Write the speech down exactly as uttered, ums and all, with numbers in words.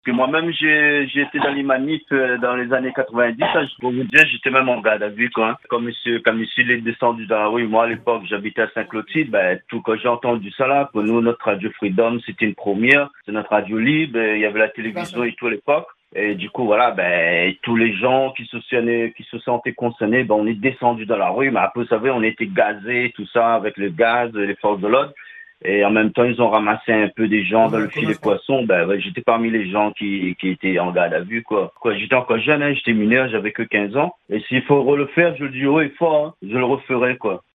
Que moi-même, j'ai j'ai été dans les manifs euh, dans les années quatre-vingt-dix. Ça, je peux vous dire, j'étais même en garde à vue, quoi. Hein. Comme monsieur, comme monsieur il est descendu dans la rue, moi, à l'époque, j'habitais à Saint-Clotilde, ben, tout, quand j'ai entendu ça là, pour nous, notre radio Freedom, c'était une première. C'est notre radio libre. Il y avait la télévision et tout à l'époque. Et du coup, voilà, ben, tous les gens qui se sentaient, qui se sentaient concernés, ben, on est descendu dans la rue. Mais après, vous savez, on était gazés, tout ça, avec le gaz, les forces de l'ordre. Et en même temps, ils ont ramassé un peu des gens dans le filet poisson. Ben, ouais, j'étais parmi les gens qui, qui étaient en garde à vue, quoi. Quoi, j'étais encore jeune, hein, j'étais mineur, j'avais que quinze ans. Et s'il faut le faire, je le dis haut et fort, hein, je le referai, quoi.